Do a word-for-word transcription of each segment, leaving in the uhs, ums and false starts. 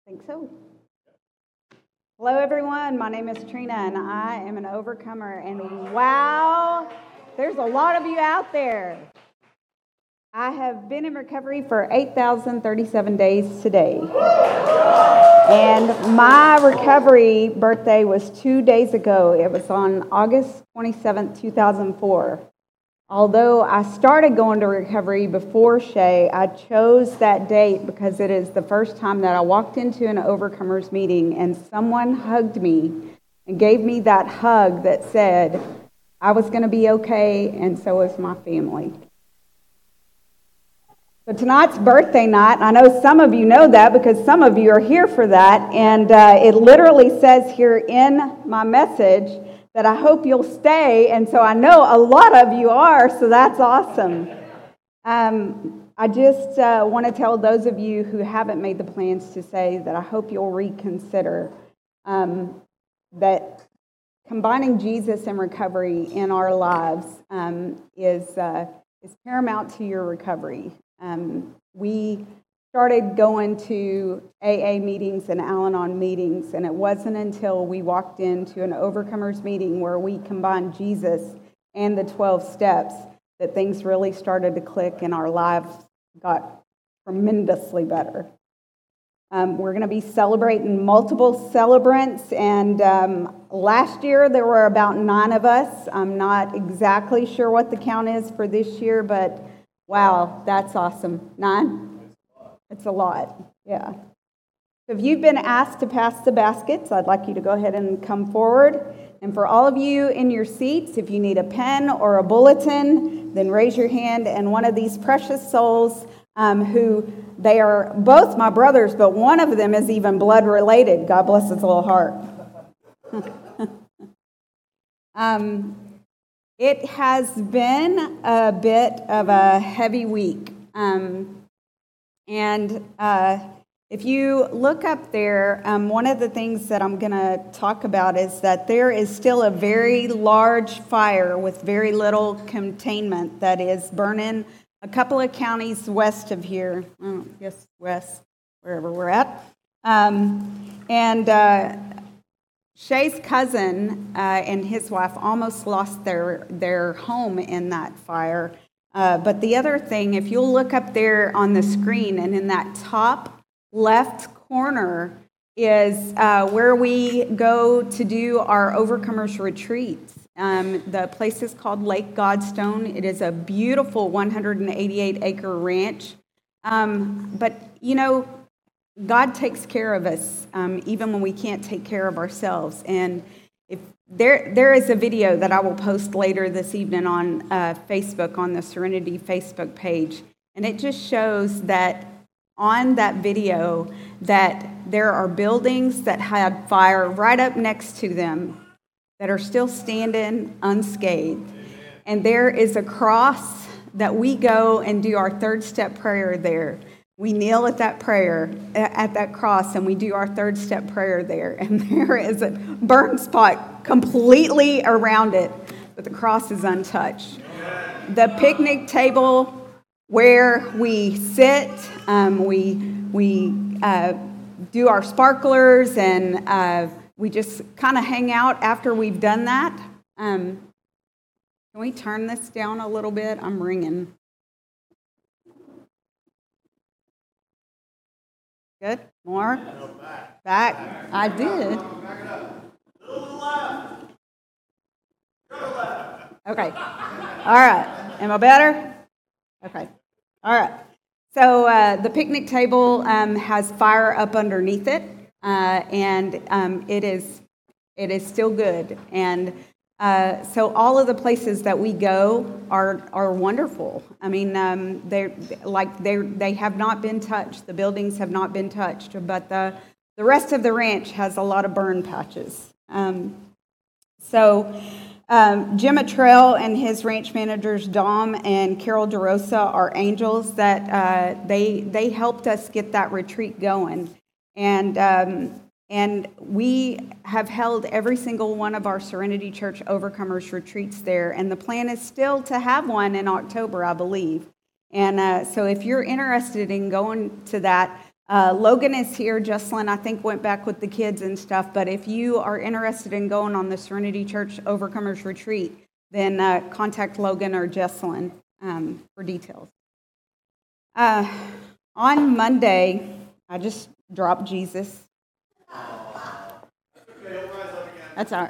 I think so. Hello, everyone. My name is Trina, and I am an overcomer. And wow, there's a lot of you out there. I have been in recovery for eight thousand thirty-seven days today. And my recovery birthday was two days ago. It was on August twenty-seventh, two thousand four. Although I started going to recovery before Shay, I chose that date because it is the first time that I walked into an overcomers meeting and someone hugged me and gave me that hug that said I was going to be okay, and so was my family. So tonight's birthday night, and I know some of you know that because some of you are here for that, and uh, it literally says here in my message that I hope you'll stay, and so I know a lot of you are, so that's awesome. Um, I just uh, want to tell those of you who haven't made the plans to say that I hope you'll reconsider um, that combining Jesus and recovery in our lives um, is uh, is paramount to your recovery. Um, we started going to A A meetings and Al-Anon meetings, and it wasn't until we walked into an Overcomers meeting where we combined Jesus and the twelve steps that things really started to click and our lives got tremendously better. Um, we're going to be celebrating multiple celebrants, and um, last year there were about nine of us. I'm not exactly sure what the count is for this year, but wow, that's awesome. Nine? It's a lot, yeah. So if you've been asked to pass the baskets, I'd like you to go ahead and come forward. And for all of you in your seats, if you need a pen or a bulletin, then raise your hand. And one of these precious souls, um, who they are both my brothers, but one of them is even blood related. God bless his little heart. um, it has been a bit of a heavy week. Um, And uh, if you look up there, um, one of the things that I'm going to talk about is that there is still a very large fire with very little containment that is burning a couple of counties west of here. Oh, I guess west, wherever we're at. Um, and uh, Shay's cousin uh, and his wife almost lost their, their home in that fire. Uh, but the other thing, if you'll look up there on the screen, and in that top left corner is uh, where we go to do our Overcomers retreats. Um, the place is called Lake Godstone. It is a beautiful one hundred eighty-eight acre ranch. Um, but, you know, God takes care of us um, even when we can't take care of ourselves. And if There, there is a video that I will post later this evening on uh, Facebook, on the Serenity Facebook page, and it just shows that on that video that there are buildings that had fire right up next to them that are still standing unscathed, and there is a cross that we go and do our third step prayer there. We kneel at that prayer, at that cross, and we do our third step prayer there. And there is a burn spot completely around it, but the cross is untouched. The picnic table where we sit, um, we we uh, do our sparklers, and uh, we just kind of hang out after we've done that. Um, can we turn this down a little bit? I'm ringing. Good. More? Back. Back. I did. Okay. All right. Am I better? Okay. All right. So uh, the picnic table um, has fire up underneath it, uh, and um, it is it is still good. And uh, so all of the places that we go are are wonderful. I mean, um, they're like they they have not been touched. The buildings have not been touched, but the the rest of the ranch has a lot of burn patches. Um, so um, Jim Attrell and his ranch managers Dom and Carol DeRosa are angels that uh, they they helped us get that retreat going, and. Um, And we have held every single one of our Serenity Church Overcomers retreats there, and the plan is still to have one in October, I believe. And uh, so if you're interested in going to that, Uh, Logan is here. Jesselyn, I think, went back with the kids and stuff. But if you are interested in going on the Serenity Church Overcomers Retreat, then uh, contact Logan or Jesselyn um, for details. Uh, on Monday, I just dropped Jesus. That's all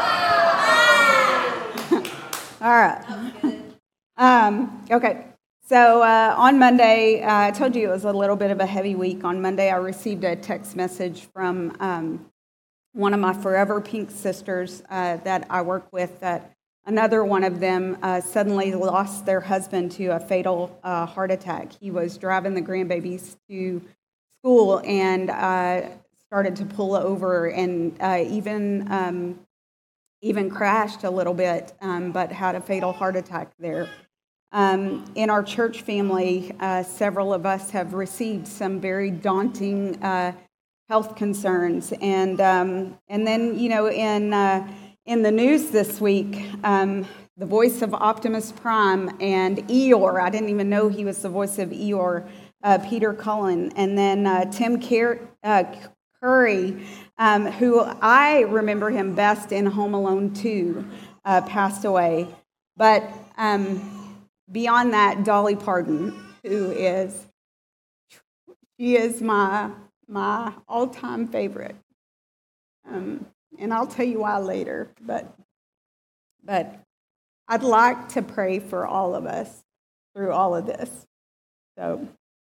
right. All right. Um, okay. So uh, on Monday, uh, I told you it was a little bit of a heavy week. On Monday, I received a text message from um, one of my Forever Pink sisters uh, that I work with, that another one of them uh, suddenly lost their husband to a fatal uh, heart attack. He was driving the grandbabies to school and uh, started to pull over and uh, even um, even crashed a little bit, um, but had a fatal heart attack there. Um, in our church family, uh, several of us have received some very daunting uh, health concerns, and um, and then you know in uh, in the news this week, um, the voice of Optimus Prime and Eeyore. I didn't even know he was the voice of Eeyore, uh, Peter Cullen, and then uh, Tim Car- uh, Curry, um, who I remember him best in Home Alone two, uh, passed away, but. Um, Beyond that, Dolly Parton, who is, she is my my all-time favorite, um, and I'll tell you why later. But but I'd like to pray for all of us through all of this. So,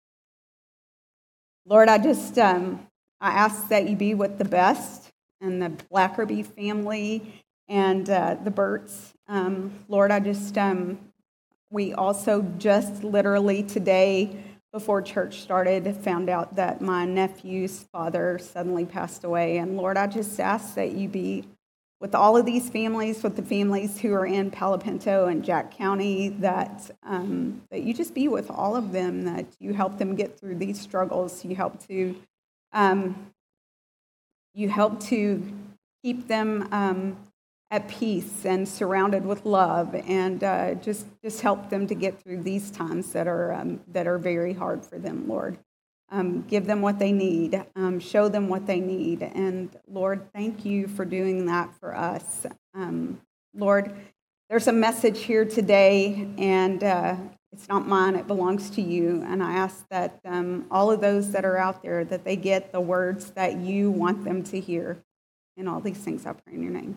Lord, I just um, I ask that you be with the Best and the Blackerby family and uh, the Burts. Um, Lord, I just. Um, We also just literally today, before church started, found out that my nephew's father suddenly passed away. And Lord, I just ask that you be with all of these families, with the families who are in Palo Pinto and Jack County, that um, that you just be with all of them, that you help them get through these struggles. You help to um, you help to keep them um, at peace and surrounded with love, and uh, just just help them to get through these times that are um, that are very hard for them, Lord. Um, give them what they need. Um, show them what they need. And Lord, thank you for doing that for us. Um, Lord, there's a message here today, and uh, it's not mine. It belongs to you. And I ask that um, all of those that are out there, that they get the words that you want them to hear. And all these things I pray in your name.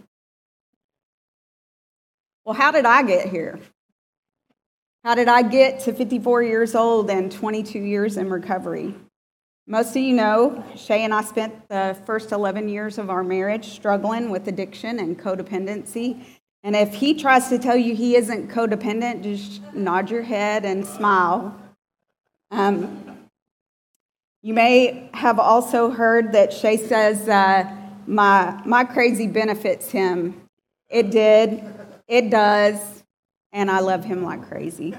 Well, how did I get here? How did I get to fifty-four years old and twenty-two years in recovery? Most of you know, Shay and I spent the first eleven years of our marriage struggling with addiction and codependency. And if he tries to tell you he isn't codependent, just nod your head and smile. Um, you may have also heard that Shay says, uh, my, my crazy benefits him. It did. It does, and I love him like crazy.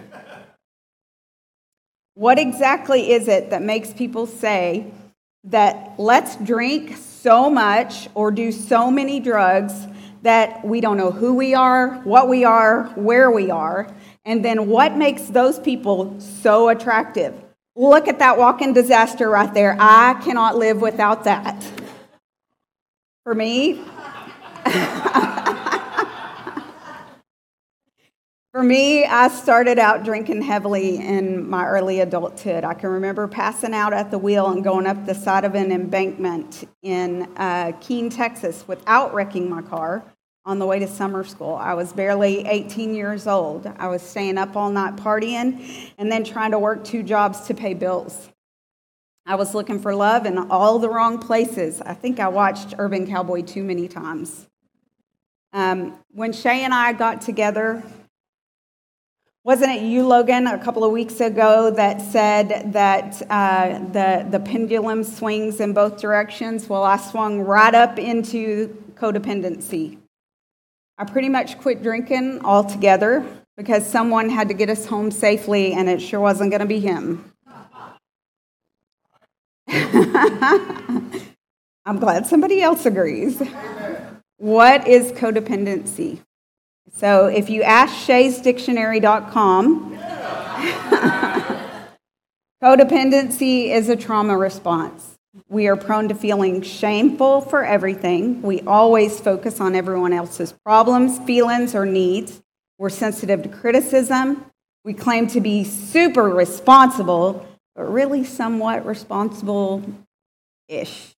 What exactly is it that makes people say that let's drink so much or do so many drugs that we don't know who we are, what we are, where we are, and then what makes those people so attractive? Look at that walking disaster right there. I cannot live without that. For me, For me, I started out drinking heavily in my early adulthood. I can remember passing out at the wheel and going up the side of an embankment in uh, Keene, Texas, without wrecking my car on the way to summer school. I was barely eighteen years old. I was staying up all night partying and then trying to work two jobs to pay bills. I was looking for love in all the wrong places. I think I watched Urban Cowboy too many times. Um, when Shay and I got together, wasn't it you, Logan, a couple of weeks ago that said that uh, the, the pendulum swings in both directions? Well, I swung right up into codependency. I pretty much quit drinking altogether because someone had to get us home safely, and it sure wasn't going to be him. I'm glad somebody else agrees. What is codependency? So if you ask shays dictionary dot com, Codependency is a trauma response. We are prone to feeling shameful for everything. We always focus on everyone else's problems, feelings, or needs. We're sensitive to criticism. We claim to be super responsible, but really somewhat responsible-ish.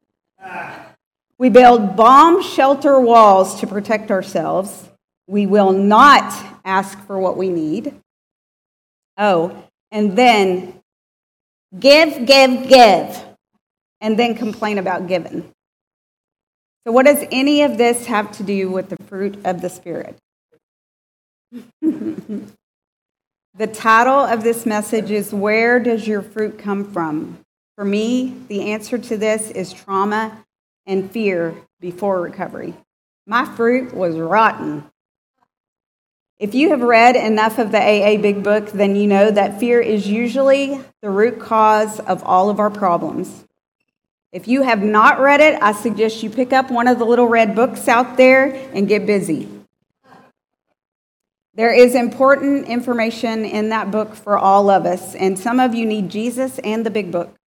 We build bomb shelter walls to protect ourselves. We will not ask for what we need. Oh, and then give, give, give, and then complain about giving. So what does any of this have to do with the fruit of the Spirit? The title of this message is, Where Does Your Fruit Come From? For me, the answer to this is trauma and fear before recovery. My fruit was rotten. If you have read enough of the A A Big Book, then you know that fear is usually the root cause of all of our problems. If you have not read it, I suggest you pick up one of the little red books out there and get busy. There is important information in that book for all of us, and some of you need Jesus and the Big Book.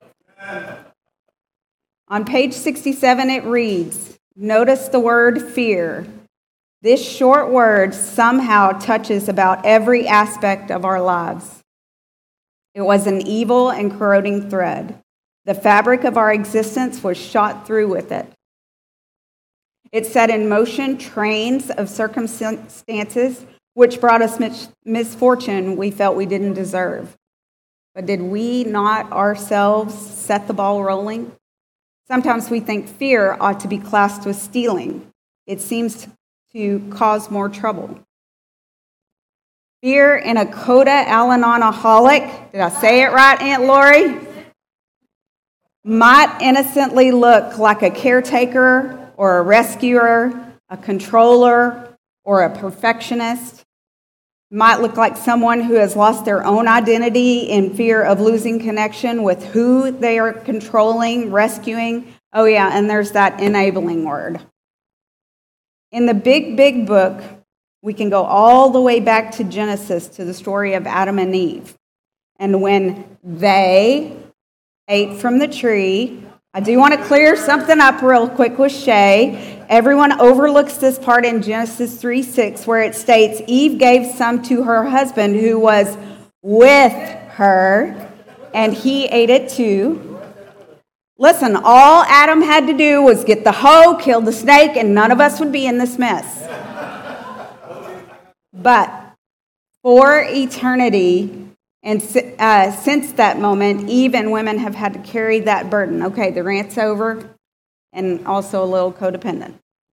On page sixty-seven, it reads, notice the word fear. This short word somehow touches about every aspect of our lives. It was an evil and corroding thread. The fabric of our existence was shot through with it. It set in motion trains of circumstances which brought us mis- misfortune we felt we didn't deserve. But did we not ourselves set the ball rolling? Sometimes we think fear ought to be classed with stealing. It seems to cause more trouble. Fear in a coda Al-Anon-aholic, did I say it right, Aunt Lori? Might innocently look like a caretaker or a rescuer, a controller, or a perfectionist. Might look like someone who has lost their own identity in fear of losing connection with who they are controlling, rescuing. Oh yeah, and there's that enabling word. In the big, big book, we can go all the way back to Genesis, to the story of Adam and Eve. And when they ate from the tree, I do want to clear something up real quick with Shay. Everyone overlooks this part in Genesis three six where it states, Eve gave some to her husband who was with her, and he ate it too. Listen, all Adam had to do was get the hoe, kill the snake, and none of us would be in this mess. But for eternity, and uh, since that moment, Eve and women have had to carry that burden. Okay, the rant's over, and also a little codependent.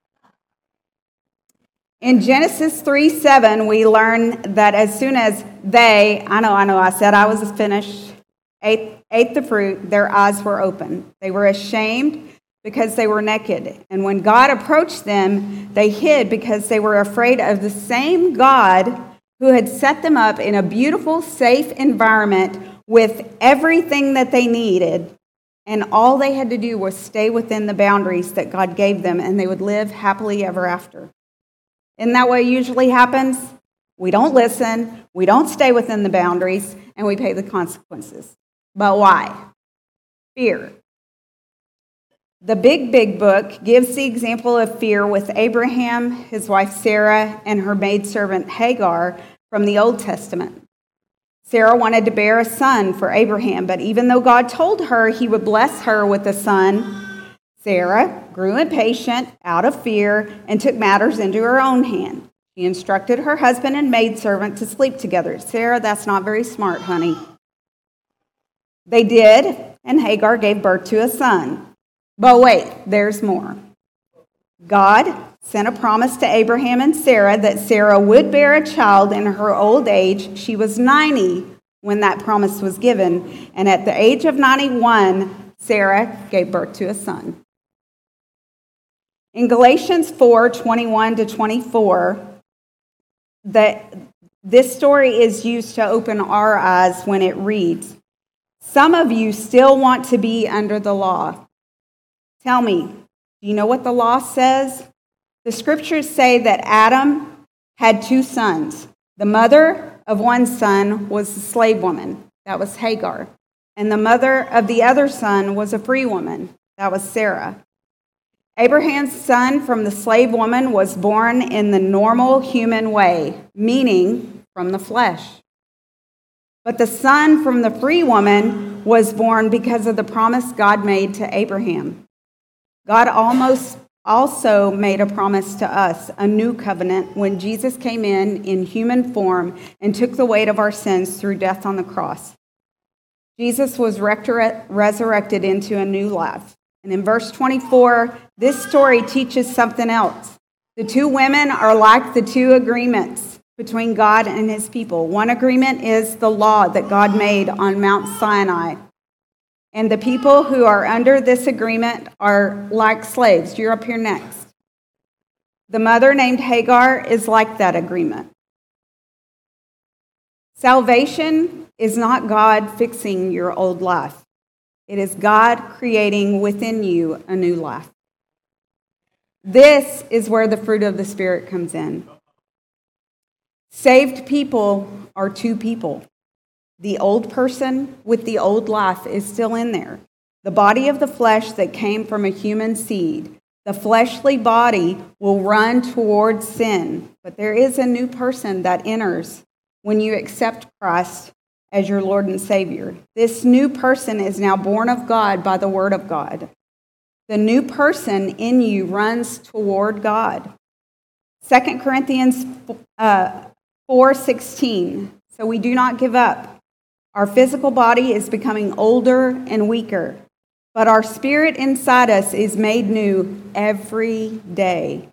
In Genesis three seven, we learn that as soon as they, I know, I know, I said I was finished, ate, ate the fruit, their eyes were open. They were ashamed because they were naked. And when God approached them, they hid because they were afraid of the same God who had set them up in a beautiful, safe environment with everything that they needed. And all they had to do was stay within the boundaries that God gave them, and they would live happily ever after. Isn't that what usually happens? We don't listen, we don't stay within the boundaries, and we pay the consequences. But why? Fear. The big, big book gives the example of fear with Abraham, his wife Sarah, and her maidservant Hagar from the Old Testament. Sarah wanted to bear a son for Abraham, but even though God told her he would bless her with a son, Sarah grew impatient out of fear and took matters into her own hand. She instructed her husband and maidservant to sleep together. Sarah, that's not very smart, honey. They did, and Hagar gave birth to a son. But wait, there's more. God sent a promise to Abraham and Sarah that Sarah would bear a child in her old age. She was ninety when that promise was given, and at the age of ninety-one, Sarah gave birth to a son. In Galatians four twenty-one to twenty-four, that this story is used to open our eyes when it reads, Some of you still want to be under the law. Tell me, do you know what the law says? The scriptures say that Adam had two sons. The mother of one son was the slave woman. That was Hagar. And the mother of the other son was a free woman. That was Sarah. Abraham's son from the slave woman was born in the normal human way, meaning from the flesh. But the son from the free woman was born because of the promise God made to Abraham. God almost also made a promise to us, a new covenant, when Jesus came in in human form and took the weight of our sins through death on the cross. Jesus was resurrected into a new life. And in verse twenty-four, this story teaches something else. The two women are like the two agreements between God and his people. One agreement is the law that God made on Mount Sinai. And the people who are under this agreement are like slaves. You're up here next. The mother named Hagar is like that agreement. Salvation is not God fixing your old life. It is God creating within you a new life. This is where the fruit of the Spirit comes in. Saved people are two people. The old person with the old life is still in there. The body of the flesh that came from a human seed. The fleshly body will run towards sin, but there is a new person that enters when you accept Christ as your Lord and Savior. This new person is now born of God by the Word of God. The new person in you runs toward God. Second Corinthians four sixteen. So we do not give up. Our physical body is becoming older and weaker, but our spirit inside us is made new every day.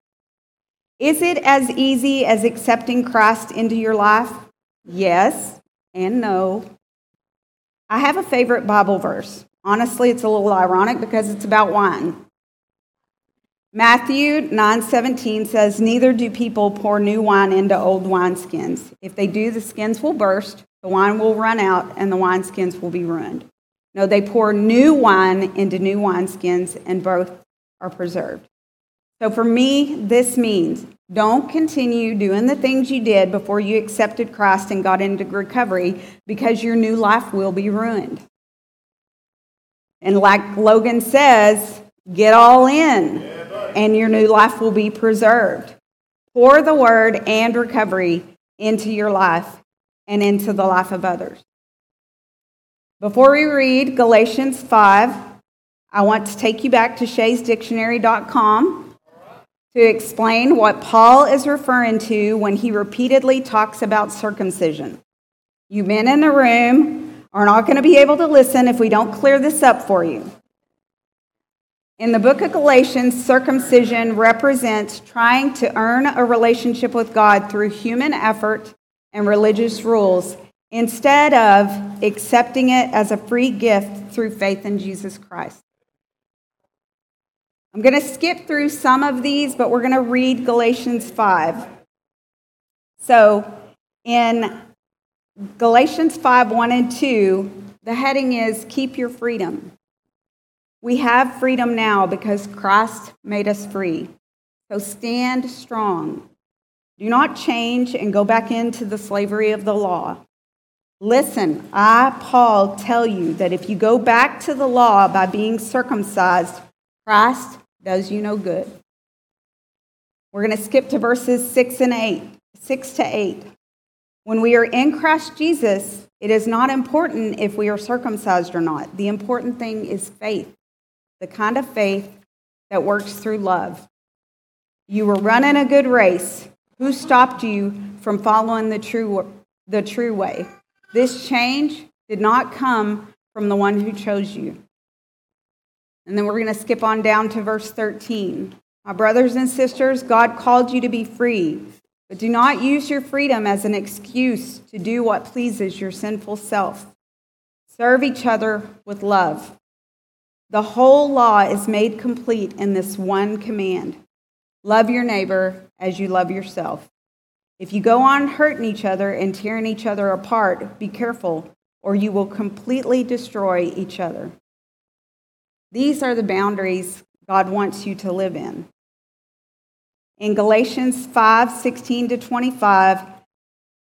Is it as easy as accepting Christ into your life? Yes and no. I have a favorite Bible verse. Honestly, it's a little ironic because it's about wine. Matthew nine seventeen says, "Neither do people pour new wine into old wineskins. If they do, the skins will burst, the wine will run out, and the wineskins will be ruined. No, they pour new wine into new wineskins, and both are preserved." So for me, this means don't continue doing the things you did before you accepted Christ and got into recovery, because your new life will be ruined. And like Logan says, get all in, and your new life will be preserved. Pour the word and recovery into your life and into the life of others. Before we read Galatians five, I want to take you back to shays dictionary dot com to explain what Paul is referring to when he repeatedly talks about circumcision. You men in the room are not going to be able to listen if we don't clear this up for you. In the book of Galatians, circumcision represents trying to earn a relationship with God through human effort and religious rules, instead of accepting it as a free gift through faith in Jesus Christ. I'm going to skip through some of these, but we're going to read Galatians five. So in Galatians five, one and two, the heading is Keep Your Freedom. We have freedom now because Christ made us free. So stand strong. Do not change and go back into the slavery of the law. Listen, I, Paul, tell you that if you go back to the law by being circumcised, Christ does you no good. We're going to skip to verses six and eight, six to eight. When we are in Christ Jesus, it is not important if we are circumcised or not. The important thing is faith, the kind of faith that works through love. You were running a good race. Who stopped you from following the true, the true way? This change did not come from the one who chose you. And then we're going to skip on down to verse thirteen. My brothers and sisters, God called you to be free, but do not use your freedom as an excuse to do what pleases your sinful self. Serve each other with love. The whole law is made complete in this one command. Love your neighbor as you love yourself. If you go on hurting each other and tearing each other apart, be careful, or you will completely destroy each other. These are the boundaries God wants you to live in. In Galatians five, sixteen to twenty-five,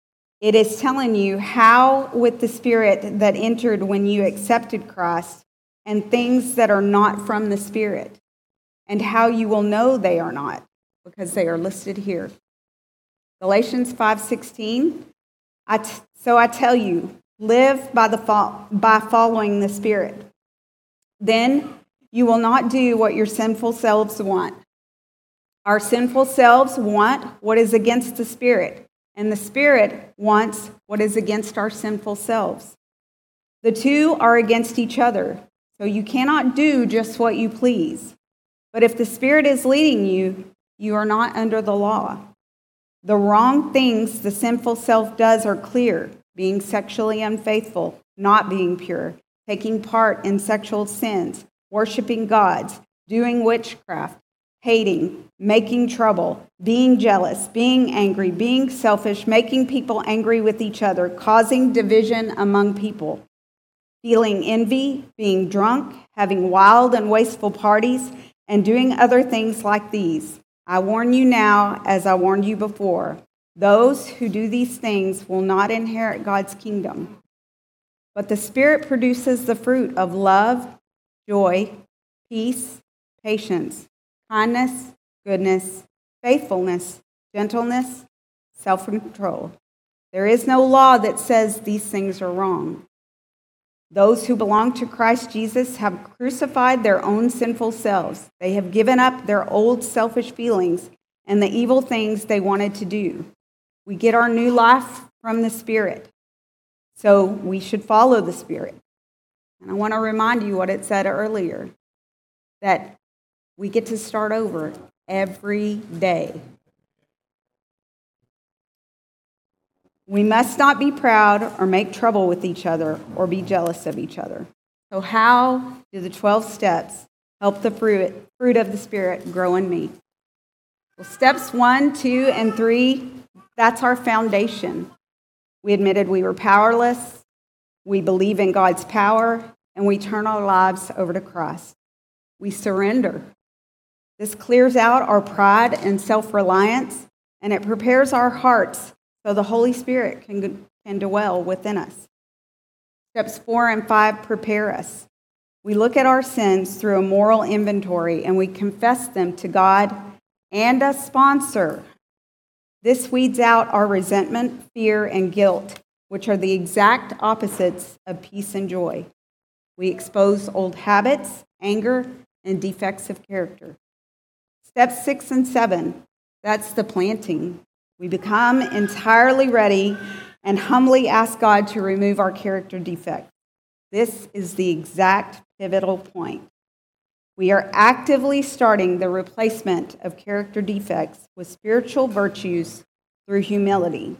It is telling you how, with the Spirit that entered when you accepted Christ, and things that are not from the Spirit, and how you will know they are not, because they are listed here. Galatians five sixteen, I t- so I tell you, live by, the fo- by following the Spirit. Then you will not do what your sinful selves want. Our sinful selves want what is against the Spirit, and the Spirit wants what is against our sinful selves. The two are against each other, so you cannot do just what you please. But if the Spirit is leading you, you are not under the law. The wrong things the sinful self does are clear: being sexually unfaithful, not being pure, taking part in sexual sins, worshiping gods, doing witchcraft, hating, making trouble, being jealous, being angry, being selfish, making people angry with each other, causing division among people, feeling envy, being drunk, having wild and wasteful parties, and doing other things like these. I warn you now, as I warned you before, those who do these things will not inherit God's kingdom. But the Spirit produces the fruit of love, joy, peace, patience, kindness, goodness, faithfulness, gentleness, self-control. There is no law that says these things are wrong. Those who belong to Christ Jesus have crucified their own sinful selves. They have given up their old selfish feelings and the evil things they wanted to do. We get our new life from the Spirit, so we should follow the Spirit. And I want to remind you what it said earlier, that we get to start over every day. We must not be proud or make trouble with each other or be jealous of each other. So how do the twelve steps help the fruit, fruit of the Spirit grow in me? Well, steps one, two, and three, that's our foundation. We admitted we were powerless, we believe in God's power, and we turn our lives over to Christ. We surrender. This clears out our pride and self-reliance, and it prepares our hearts so the Holy Spirit can, can dwell within us. Steps four and five prepare us. We look at our sins through a moral inventory, and we confess them to God and a sponsor. This weeds out our resentment, fear, and guilt, which are the exact opposites of peace and joy. We expose old habits, anger, and defects of character. Steps six and seven, that's the planting. We become entirely ready and humbly ask God to remove our character defects. This is the exact pivotal point. We are actively starting the replacement of character defects with spiritual virtues through humility.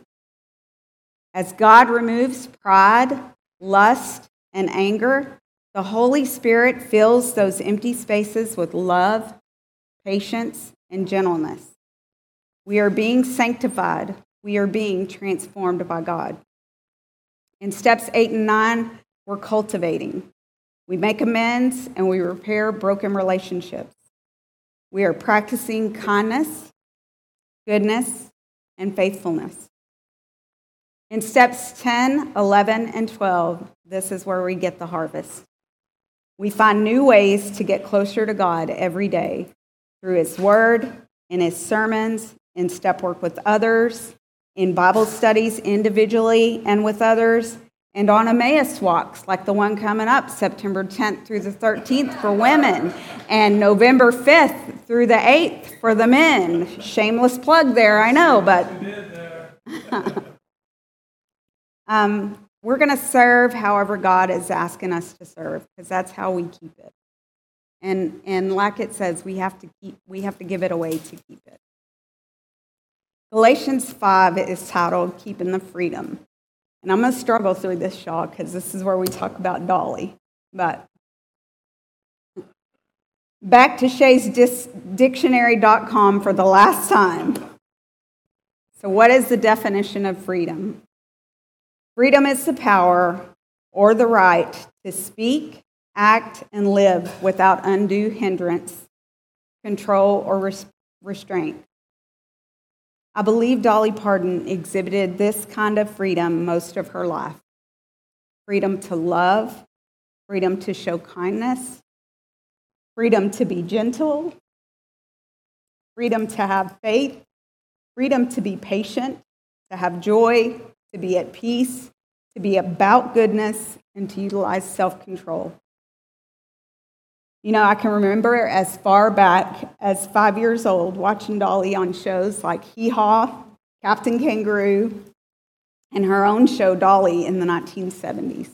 As God removes pride, lust, and anger, the Holy Spirit fills those empty spaces with love, patience, and gentleness. We are being sanctified. We are being transformed by God. In steps eight and nine, we're cultivating. We make amends and we repair broken relationships. We are practicing kindness, goodness, and faithfulness. In steps ten, eleven, and twelve, this is where we get the harvest. We find new ways to get closer to God every day through His Word, in His sermons, in step work with others, in Bible studies individually and with others, and on Emmaus walks like the one coming up September tenth through the thirteenth for women, and November fifth through the eighth for the men. Shameless plug there, I know, but um, we're going to serve however God is asking us to serve, because that's how we keep it. And and like it says, we have to keep we have to give it away to keep it. Galatians five is titled Keeping the Freedom. And I'm going to struggle through this, y'all, because this is where we talk about Dolly. But back to shays dictionary dot com for the last time. So what is the definition of freedom? Freedom is the power or the right to speak, act, and live without undue hindrance, control, or res- restraint. I believe Dolly Parton exhibited this kind of freedom most of her life. Freedom to love, freedom to show kindness, freedom to be gentle, freedom to have faith, freedom to be patient, to have joy, to be at peace, to be about goodness, and to utilize self-control. You know, I can remember as far back as five years old watching Dolly on shows like Hee Haw, Captain Kangaroo, and her own show, Dolly, in the nineteen seventies.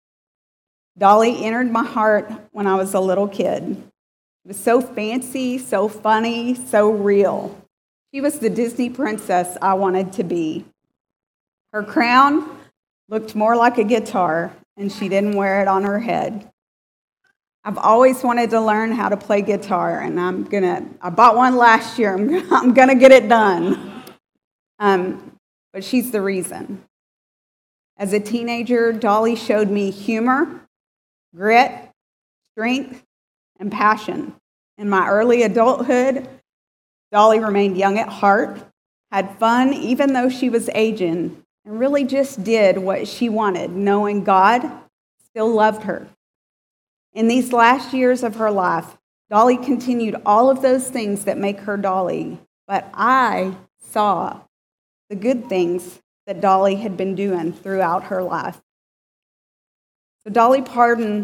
Dolly entered my heart when I was a little kid. It was so fancy, so funny, so real. She was the Disney princess I wanted to be. Her crown looked more like a guitar, and she didn't wear it on her head. I've always wanted to learn how to play guitar, and I'm gonna. I bought one last year. I'm gonna, I'm gonna get it done. Um, but she's the reason. As a teenager, Dolly showed me humor, grit, strength, and passion. In my early adulthood, Dolly remained young at heart, had fun even though she was aging, and really just did what she wanted, knowing God still loved her. In these last years of her life, Dolly continued all of those things that make her Dolly, but I saw the good things that Dolly had been doing throughout her life. So Dolly Parton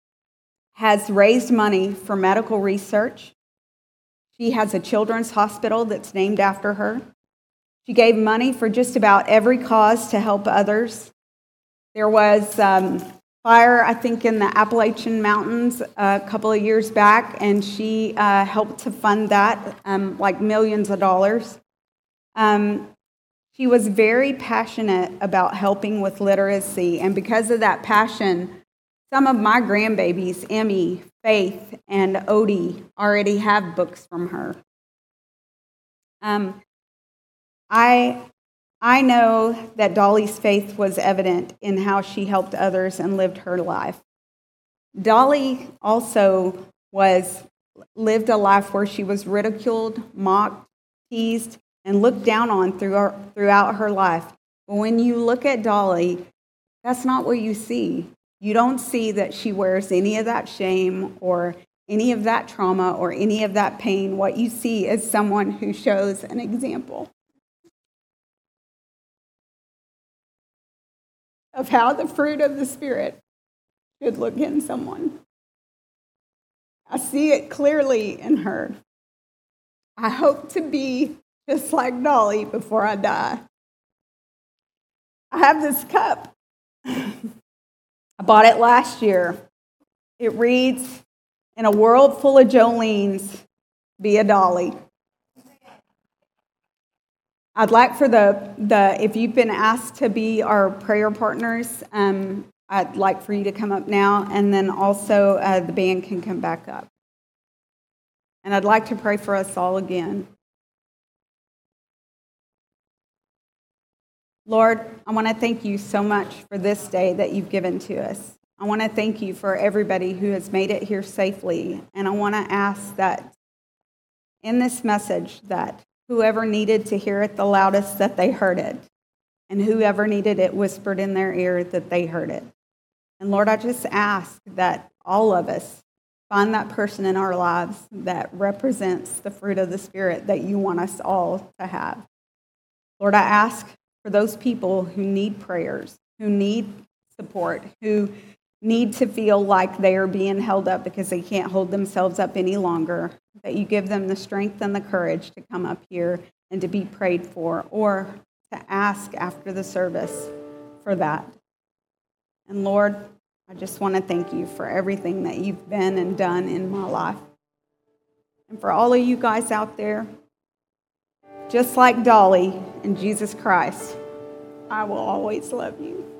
has raised money for medical research. She has a children's hospital that's named after her. She gave money for just about every cause to help others. There was um, fire, I think, in the Appalachian Mountains a couple of years back, and she uh, helped to fund that, um, like millions of dollars. Um, she was very passionate about helping with literacy, and because of that passion, some of my grandbabies, Emmy, Faith, and Odie, already have books from her. Um, I I know that Dolly's faith was evident in how she helped others and lived her life. Dolly also was lived a life where she was ridiculed, mocked, teased, and looked down on through her, throughout her life. But when you look at Dolly, that's not what you see. You don't see that she wears any of that shame or any of that trauma or any of that pain. What you see is someone who shows an example of how the fruit of the Spirit should look in someone. I see it clearly in her. I hope to be just like Dolly before I die. I have this cup. I bought it last year. It reads, "In a world full of Jolenes, be a Dolly." I'd like for the, the if you've been asked to be our prayer partners, um, I'd like for you to come up now, and then also uh, the band can come back up. And I'd like to pray for us all again. Lord, I want to thank you so much for this day that you've given to us. I want to thank you for everybody who has made it here safely. And I want to ask that in this message that whoever needed to hear it the loudest, that they heard it. And whoever needed it whispered in their ear, that they heard it. And Lord, I just ask that all of us find that person in our lives that represents the fruit of the Spirit that you want us all to have. Lord, I ask for those people who need prayers, who need support, who need to feel like they are being held up because they can't hold themselves up any longer, that you give them the strength and the courage to come up here and to be prayed for, or to ask after the service for that. And Lord, I just want to thank you for everything that you've been and done in my life. And for all of you guys out there, just like Dolly and Jesus Christ, I will always love you.